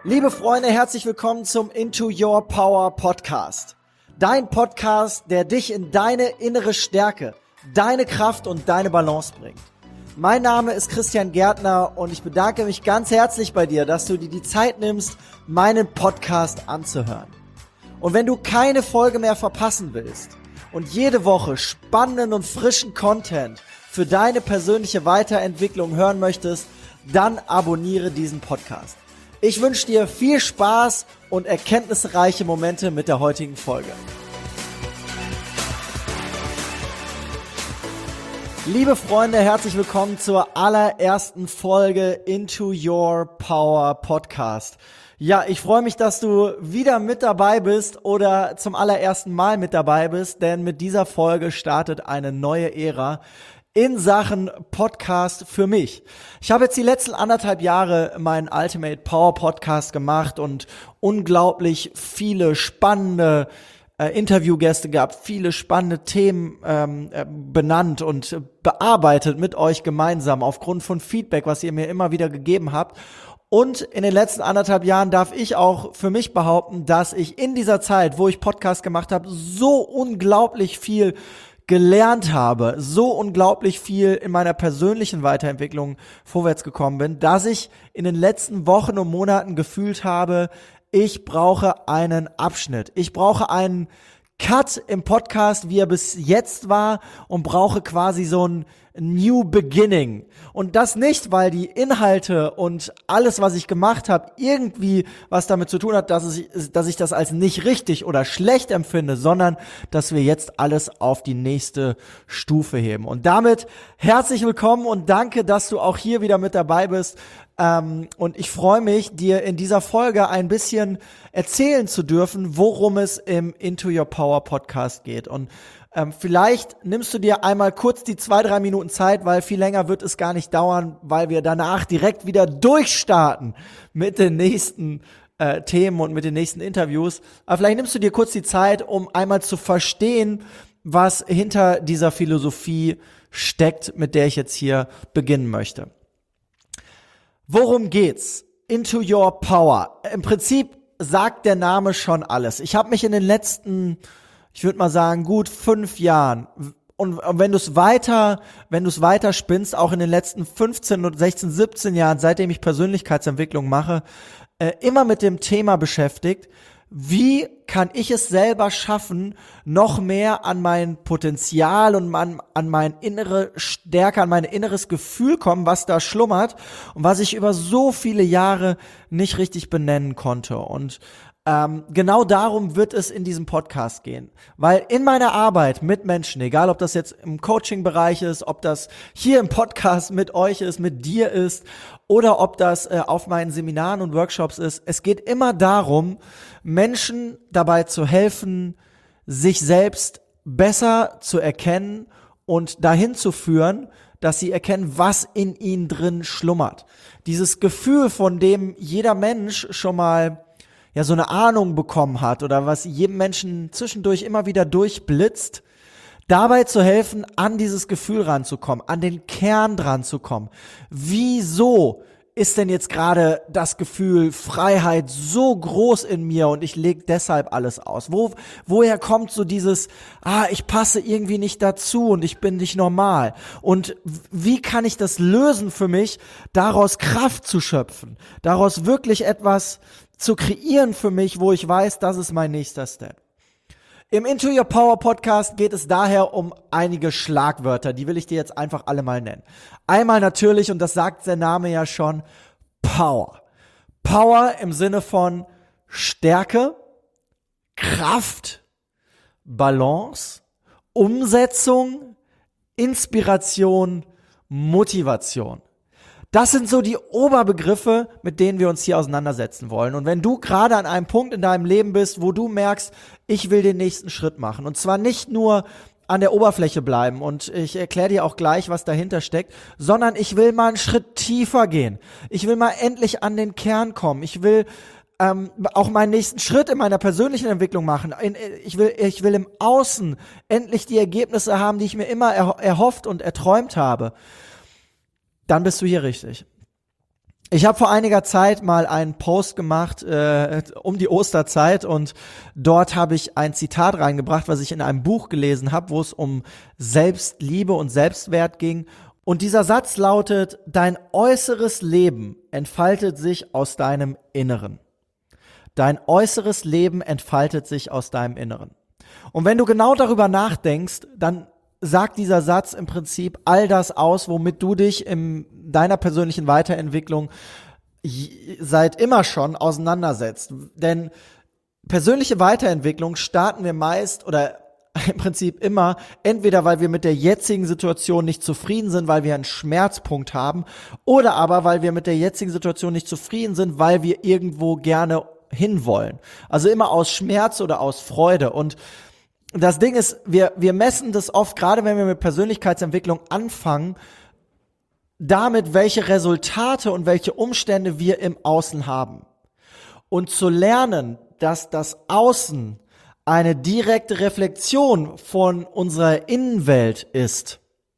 Liebe Freunde, herzlich willkommen zum Into Your Power Podcast. Dein Podcast, der dich in deine innere Stärke, deine Kraft und deine Balance bringt. Mein Name ist Christian Gärtner und ich bedanke mich ganz herzlich bei dir, dass du dir die Zeit nimmst, meinen Podcast anzuhören. Und wenn du keine Folge mehr verpassen willst und jede Woche spannenden und frischen Content für deine persönliche Weiterentwicklung hören möchtest, dann abonniere diesen Podcast. Ich wünsche dir viel Spaß und erkenntnisreiche Momente mit der heutigen Folge. Liebe Freunde, herzlich willkommen zur allerersten Folge Into Your Power Podcast. Ja, ich freue mich, dass du wieder mit dabei bist oder zum allerersten Mal mit dabei bist, denn mit dieser Folge startet eine neue Ära in Sachen Podcast für mich. Ich habe jetzt die letzten 1,5 Jahre meinen Ultimate Power Podcast gemacht und unglaublich viele spannende Interviewgäste gehabt, viele spannende Themen benannt und bearbeitet mit euch gemeinsam aufgrund von Feedback, was ihr mir immer wieder gegeben habt. Und in den letzten 1,5 Jahren darf ich auch für mich behaupten, dass ich in dieser Zeit, wo ich Podcast gemacht habe, so unglaublich viel gelernt habe, so unglaublich viel in meiner persönlichen Weiterentwicklung vorwärts gekommen bin, dass ich in den letzten Wochen und Monaten gefühlt habe, ich brauche einen Abschnitt. Ich brauche einen Cut im Podcast, wie er bis jetzt war, und brauche quasi so ein New Beginning. Und das nicht, weil die Inhalte und alles, was ich gemacht habe, irgendwie was damit zu tun hat, dass ich das als nicht richtig oder schlecht empfinde, sondern dass wir jetzt alles auf die nächste Stufe heben. Und damit herzlich willkommen und danke, dass du auch hier wieder mit dabei bist. Und ich freue mich, dir in dieser Folge ein bisschen erzählen zu dürfen, worum es im Into Your Power Podcast geht. Und vielleicht nimmst du dir einmal kurz die 2-3 Minuten Zeit, weil viel länger wird es gar nicht dauern, weil wir danach direkt wieder durchstarten mit den nächsten Themen und mit den nächsten Interviews. Aber vielleicht nimmst du dir kurz die Zeit, um einmal zu verstehen, was hinter dieser Philosophie steckt, mit der ich jetzt hier beginnen möchte. Worum geht's? Into Your Power. Im Prinzip sagt der Name schon alles. Ich habe mich in den letzten, ich würde mal sagen, gut 5 Jahren, und wenn du es weiter spinnst, auch in den letzten 15 und 16, 17 Jahren, seitdem ich Persönlichkeitsentwicklung mache, immer mit dem Thema beschäftigt, wie kann ich es selber schaffen, noch mehr an mein Potenzial und an meine innere Stärke, an mein inneres Gefühl kommen, was da schlummert und was ich über so viele Jahre nicht richtig benennen konnte. Und genau darum wird es in diesem Podcast gehen. Weil in meiner Arbeit mit Menschen, egal ob das jetzt im Coaching-Bereich ist, ob das hier im Podcast mit euch ist, mit dir ist oder ob das auf meinen Seminaren und Workshops ist, es geht immer darum, Menschen dabei zu helfen, sich selbst besser zu erkennen und dahin zu führen, dass sie erkennen, was in ihnen drin schlummert. Dieses Gefühl, von dem jeder Mensch schon mal ja so eine Ahnung bekommen hat oder was jedem Menschen zwischendurch immer wieder durchblitzt, dabei zu helfen, an dieses Gefühl ranzukommen, an den Kern dran zu kommen. Wieso ist denn jetzt gerade das Gefühl Freiheit so groß in mir und ich lege deshalb alles aus? Woher kommt so dieses, ich passe irgendwie nicht dazu und ich bin nicht normal? Und wie kann ich das lösen für mich, daraus Kraft zu schöpfen, daraus wirklich etwas zu kreieren für mich, wo ich weiß, das ist mein nächster Step. Im Into Your Power Podcast geht es daher um einige Schlagwörter, die will ich dir jetzt einfach alle mal nennen. Einmal natürlich, und das sagt der Name ja schon, Power. Power im Sinne von Stärke, Kraft, Balance, Umsetzung, Inspiration, Motivation. Das sind so die Oberbegriffe, mit denen wir uns hier auseinandersetzen wollen. Und wenn du gerade an einem Punkt in deinem Leben bist, wo du merkst, ich will den nächsten Schritt machen, und zwar nicht nur an der Oberfläche bleiben, und ich erkläre dir auch gleich, was dahinter steckt, sondern ich will mal einen Schritt tiefer gehen. Ich will mal endlich an den Kern kommen. Ich will auch meinen nächsten Schritt in meiner persönlichen Entwicklung machen. Ich will im Außen endlich die Ergebnisse haben, die ich mir immer erhofft und erträumt habe. Dann bist du hier richtig. Ich habe vor einiger Zeit mal einen Post gemacht um die Osterzeit und dort habe ich ein Zitat reingebracht, was ich in einem Buch gelesen habe, wo es um Selbstliebe und Selbstwert ging. Und dieser Satz lautet: Dein äußeres Leben entfaltet sich aus deinem Inneren. Dein äußeres Leben entfaltet sich aus deinem Inneren. Und wenn du genau darüber nachdenkst, dann sagt dieser Satz im Prinzip all das aus, womit du dich in deiner persönlichen Weiterentwicklung seit immer schon auseinandersetzt. Denn persönliche Weiterentwicklung starten wir meist oder im Prinzip immer, entweder weil wir mit der jetzigen Situation nicht zufrieden sind, weil wir einen Schmerzpunkt haben, oder aber weil wir mit der jetzigen Situation nicht zufrieden sind, weil wir irgendwo gerne hinwollen. Also immer aus Schmerz oder aus Freude. Und das Ding ist, wir messen das oft, gerade wenn wir mit Persönlichkeitsentwicklung anfangen, damit, welche Resultate und welche Umstände wir im Außen haben. Und zu lernen, dass das Außen eine direkte Reflexion von unserer Innenwelt ist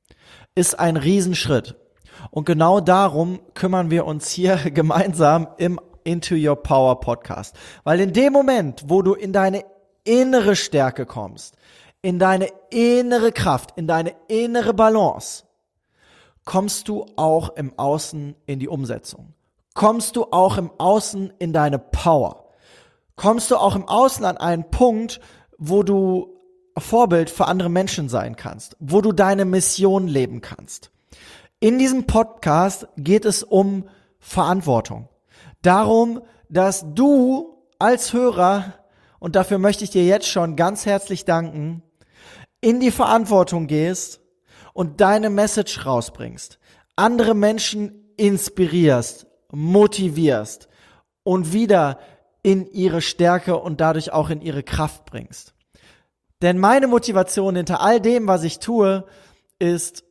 ein Riesenschritt. Und genau darum kümmern wir uns hier gemeinsam im Into Your Power Podcast. Weil in dem Moment, wo du in deine innere Stärke kommst, in deine innere Kraft, in deine innere Balance, kommst du auch im Außen in die Umsetzung. Kommst du auch im Außen in deine Power. Kommst du auch im Außen an einen Punkt, wo du Vorbild für andere Menschen sein kannst, wo du deine Mission leben kannst. In diesem Podcast geht es um Verantwortung. Darum, dass du als Hörer, und dafür möchte ich dir jetzt schon ganz herzlich danken, in die Verantwortung gehst und deine Message rausbringst, andere Menschen inspirierst, motivierst und wieder in ihre Stärke und dadurch auch in ihre Kraft bringst. Denn meine Motivation hinter all dem, was ich tue, ist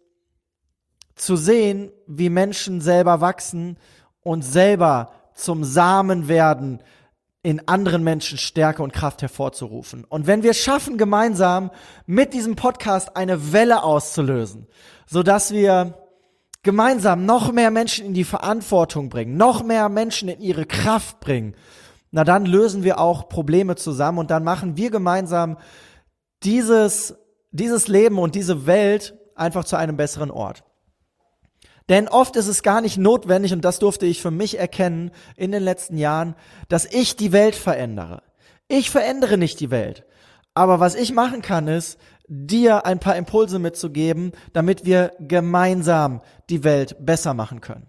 zu sehen, wie Menschen selber wachsen und selber zum Samen werden, in anderen Menschen Stärke und Kraft hervorzurufen. Und wenn wir schaffen, gemeinsam mit diesem Podcast eine Welle auszulösen, sodass wir gemeinsam noch mehr Menschen in die Verantwortung bringen, noch mehr Menschen in ihre Kraft bringen, na dann lösen wir auch Probleme zusammen und dann machen wir gemeinsam dieses Leben und diese Welt einfach zu einem besseren Ort. Denn oft ist es gar nicht notwendig, und das durfte ich für mich erkennen in den letzten Jahren, dass ich die Welt verändere. Ich verändere nicht die Welt. Aber was ich machen kann, ist, dir ein paar Impulse mitzugeben, damit wir gemeinsam die Welt besser machen können.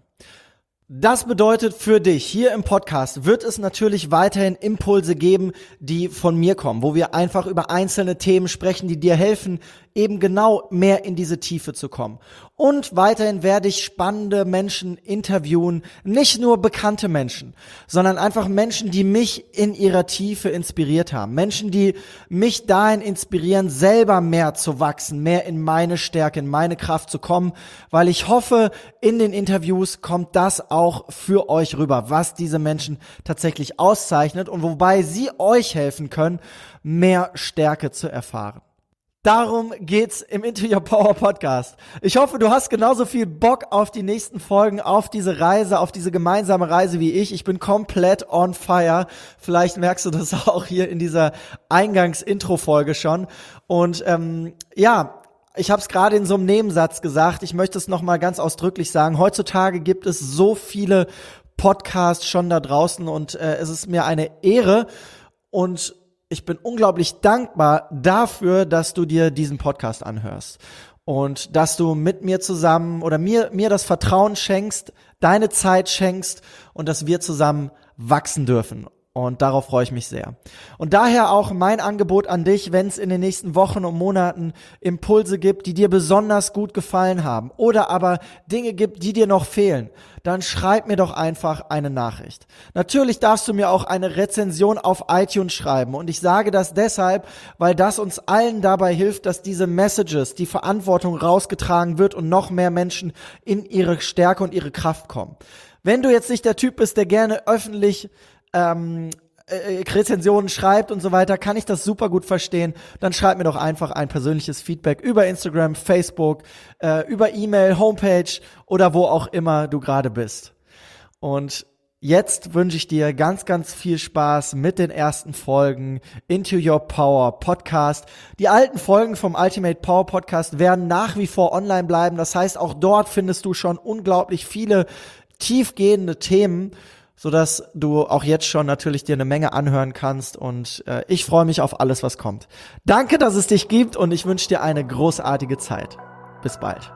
Das bedeutet für dich, hier im Podcast wird es natürlich weiterhin Impulse geben, die von mir kommen, wo wir einfach über einzelne Themen sprechen, die dir helfen, eben genau mehr in diese Tiefe zu kommen. Und weiterhin werde ich spannende Menschen interviewen, nicht nur bekannte Menschen, sondern einfach Menschen, die mich in ihrer Tiefe inspiriert haben. Menschen, die mich dahin inspirieren, selber mehr zu wachsen, mehr in meine Stärke, in meine Kraft zu kommen, weil ich hoffe, in den Interviews kommt das auch für euch rüber, was diese Menschen tatsächlich auszeichnet und wobei sie euch helfen können, mehr Stärke zu erfahren. Darum geht's im Into Your Power Podcast. Ich hoffe, du hast genauso viel Bock auf die nächsten Folgen, auf diese Reise, auf diese gemeinsame Reise wie ich. Ich bin komplett on fire. Vielleicht merkst du das auch hier in dieser Eingangs-Intro-Folge schon. Und ich habe es gerade in so einem Nebensatz gesagt. Ich möchte es nochmal ganz ausdrücklich sagen. Heutzutage gibt es so viele Podcasts schon da draußen und es ist mir eine Ehre und ich bin unglaublich dankbar dafür, dass du dir diesen Podcast anhörst und dass du mit mir zusammen oder mir das Vertrauen schenkst, deine Zeit schenkst und dass wir zusammen wachsen dürfen. Und darauf freue ich mich sehr. Und daher auch mein Angebot an dich, wenn es in den nächsten Wochen und Monaten Impulse gibt, die dir besonders gut gefallen haben oder aber Dinge gibt, die dir noch fehlen, dann schreib mir doch einfach eine Nachricht. Natürlich darfst du mir auch eine Rezension auf iTunes schreiben und ich sage das deshalb, weil das uns allen dabei hilft, dass diese Messages, die Verantwortung rausgetragen wird und noch mehr Menschen in ihre Stärke und ihre Kraft kommen. Wenn du jetzt nicht der Typ bist, der gerne öffentlich Rezensionen schreibt und so weiter, kann ich das super gut verstehen. Dann schreib mir doch einfach ein persönliches Feedback über Instagram, Facebook, über E-Mail, Homepage oder wo auch immer du gerade bist. Und jetzt wünsche ich dir ganz, ganz viel Spaß mit den ersten Folgen Into Your Power Podcast. Die alten Folgen vom Ultimate Power Podcast werden nach wie vor online bleiben. Das heißt, auch dort findest du schon unglaublich viele tiefgehende Themen, sodass du auch jetzt schon natürlich dir eine Menge anhören kannst. Und ich freue mich auf alles, was kommt. Danke, dass es dich gibt und ich wünsche dir eine großartige Zeit. Bis bald.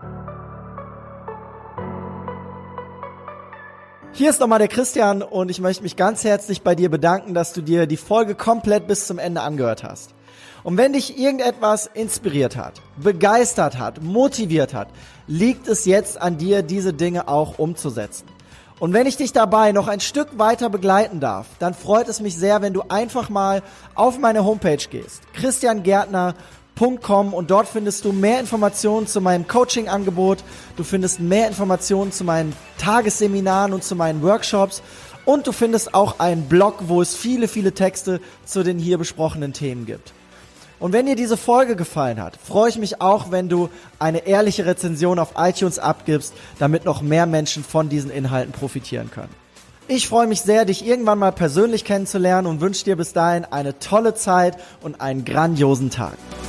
Hier ist nochmal der Christian und ich möchte mich ganz herzlich bei dir bedanken, dass du dir die Folge komplett bis zum Ende angehört hast. Und wenn dich irgendetwas inspiriert hat, begeistert hat, motiviert hat, liegt es jetzt an dir, diese Dinge auch umzusetzen. Und wenn ich dich dabei noch ein Stück weiter begleiten darf, dann freut es mich sehr, wenn du einfach mal auf meine Homepage gehst, christiangärtner.com, und dort findest du mehr Informationen zu meinem Coaching-Angebot, du findest mehr Informationen zu meinen Tagesseminaren und zu meinen Workshops und du findest auch einen Blog, wo es viele, viele Texte zu den hier besprochenen Themen gibt. Und wenn dir diese Folge gefallen hat, freue ich mich auch, wenn du eine ehrliche Rezension auf iTunes abgibst, damit noch mehr Menschen von diesen Inhalten profitieren können. Ich freue mich sehr, dich irgendwann mal persönlich kennenzulernen und wünsche dir bis dahin eine tolle Zeit und einen grandiosen Tag.